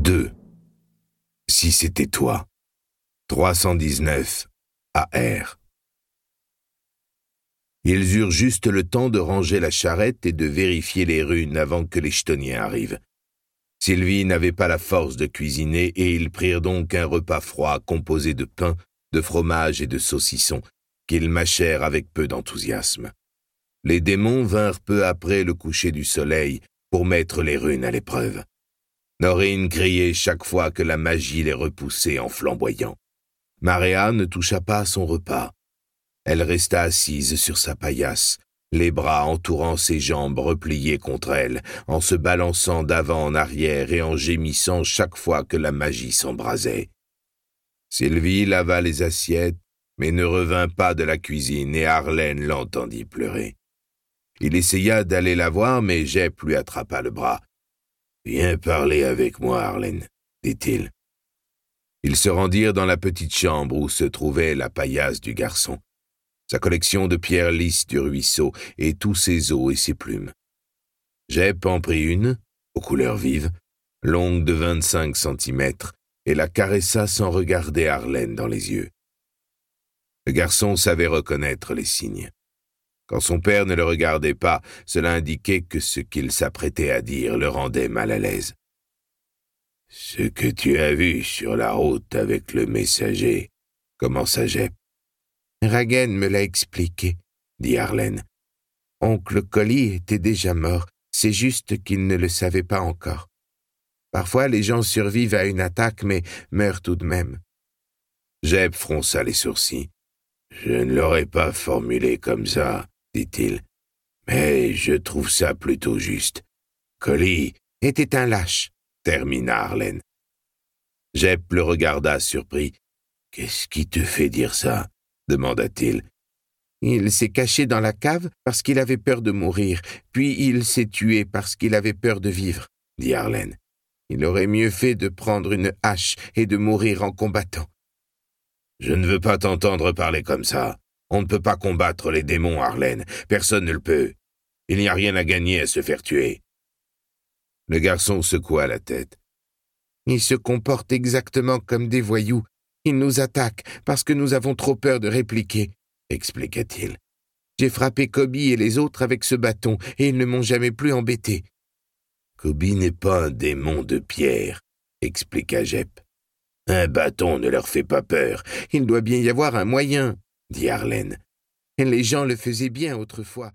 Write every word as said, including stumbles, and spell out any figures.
deux. Si c'était toi. trois cent dix-neuf A R. Ils eurent juste le temps de ranger la charrette et de vérifier les runes avant que les ch'toniens arrivent. Sylvie n'avait pas la force de cuisiner et ils prirent donc un repas froid composé de pain, de fromage et de saucisson, qu'ils mâchèrent avec peu d'enthousiasme. Les démons vinrent peu après le coucher du soleil pour mettre les runes à l'épreuve. Norine criait chaque fois que la magie les repoussait en flamboyant. Maria ne toucha pas à son repas. Elle resta assise sur sa paillasse, les bras entourant ses jambes repliées contre elle, en se balançant d'avant en arrière et en gémissant chaque fois que la magie s'embrasait. Sylvie lava les assiettes, mais ne revint pas de la cuisine et Arlène l'entendit pleurer. Il essaya d'aller la voir, mais Jep lui attrapa le bras. « Viens parler avec moi, Arlène, » dit-il. Ils se rendirent dans la petite chambre où se trouvait la paillasse du garçon, sa collection de pierres lisses du ruisseau et tous ses os et ses plumes. Jep en prit une, aux couleurs vives, longue de vingt-cinq centimètres, et la caressa sans regarder Arlène dans les yeux. Le garçon savait reconnaître les signes. Quand son père ne le regardait pas, cela indiquait que ce qu'il s'apprêtait à dire le rendait mal à l'aise. « Ce que tu as vu sur la route avec le messager, » commença Jep. « Ragen me l'a expliqué, » dit Arlène. « Oncle Collie était déjà mort, c'est juste qu'il ne le savait pas encore. Parfois les gens survivent à une attaque, mais meurent tout de même. » Jep fronça les sourcils. « Je ne l'aurais pas formulé comme ça, » dit-il. « Mais je trouve ça plutôt juste. Collie était un lâche, » termina Arlène. Jep le regarda surpris. « Qu'est-ce qui te fait dire ça ?» demanda-t-il. « Il s'est caché dans la cave parce qu'il avait peur de mourir, puis il s'est tué parce qu'il avait peur de vivre, » dit Arlène. « Il aurait mieux fait de prendre une hache et de mourir en combattant. » « Je ne veux pas t'entendre parler comme ça. On ne peut pas combattre les démons, Arlène. Personne ne le peut. Il n'y a rien à gagner à se faire tuer. » Le garçon secoua la tête. « Ils se comportent exactement comme des voyous. Ils nous attaquent parce que nous avons trop peur de répliquer, » expliqua-t-il. « J'ai frappé Kobi et les autres avec ce bâton et ils ne m'ont jamais plus embêté. »« Kobi n'est pas un démon de pierre, » expliqua Jep. « Un bâton ne leur fait pas peur. Il doit bien y avoir un moyen, » dit Arlène. « Les gens le faisaient bien autrefois. »